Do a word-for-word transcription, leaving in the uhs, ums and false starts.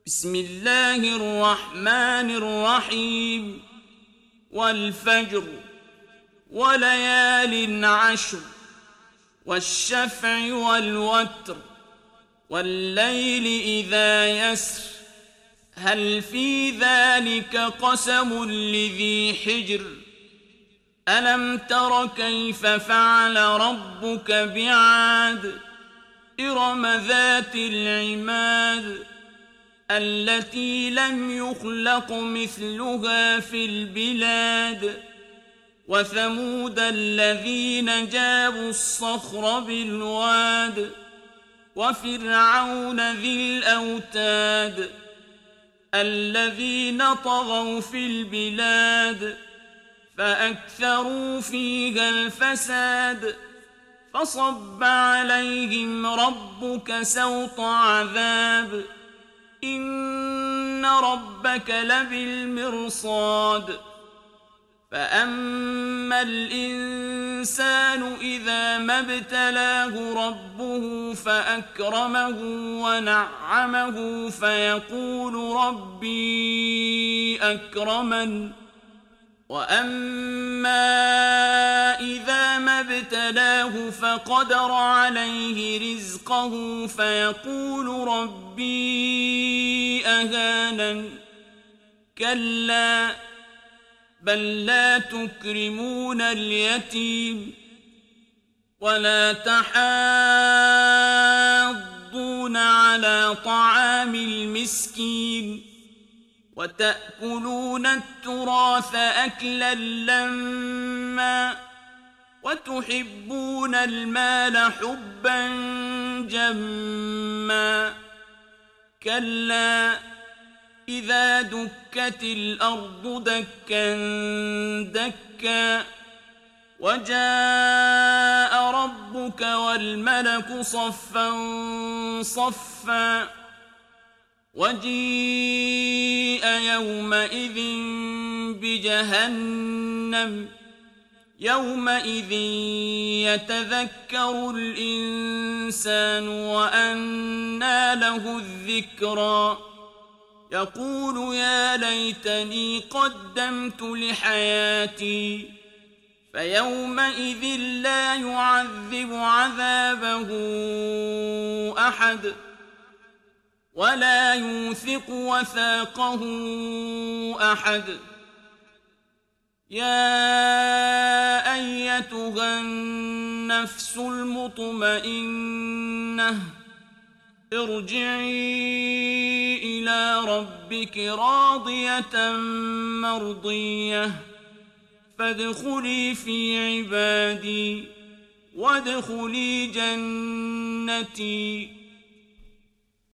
بسم الله الرحمن الرحيم والفجر وليال عشر والشفع والوتر والليل إذا يسر هل في ذلك قسم لذي حجر ألم تر كيف فعل ربك بعاد إرم ذات العماد التي لم يخلق مثلها في البلاد وثمود الذين جابوا الصخر بالواد وفرعون ذي الأوتاد الذين طغوا في البلاد فأكثروا فيها الفساد فصب عليهم ربك سوط عذاب إن ربك لبالمرصاد فأما الإنسان إذا ما ابتلاه ربه فأكرمه ونعمه فيقول ربي أكرمن وأما إذا ما ابتلاه فقدر عليه رزقه فيقول ربي أهانن كلا بل لا تكرمون اليتيم ولا تحاضون على طعام المسكين وتأكلون التراث أكلا لما وتحبون المال حبا جما كلا إذا دكت الأرض دكا دكا وجاء ربك والملك صفا صفا وجيء يومئذ بجهنم يومئذ يتذكر الإنسان وأنى له الذكرى يقول يا ليتني قدمت لحياتي فيومئذ لا يعذب عذابه أحد ولا يوثق وثاقه أحد يا أيتها النفس المطمئنة ارجعي إلى ربك راضية مرضية فادخلي في عبادي وادخلي جنتي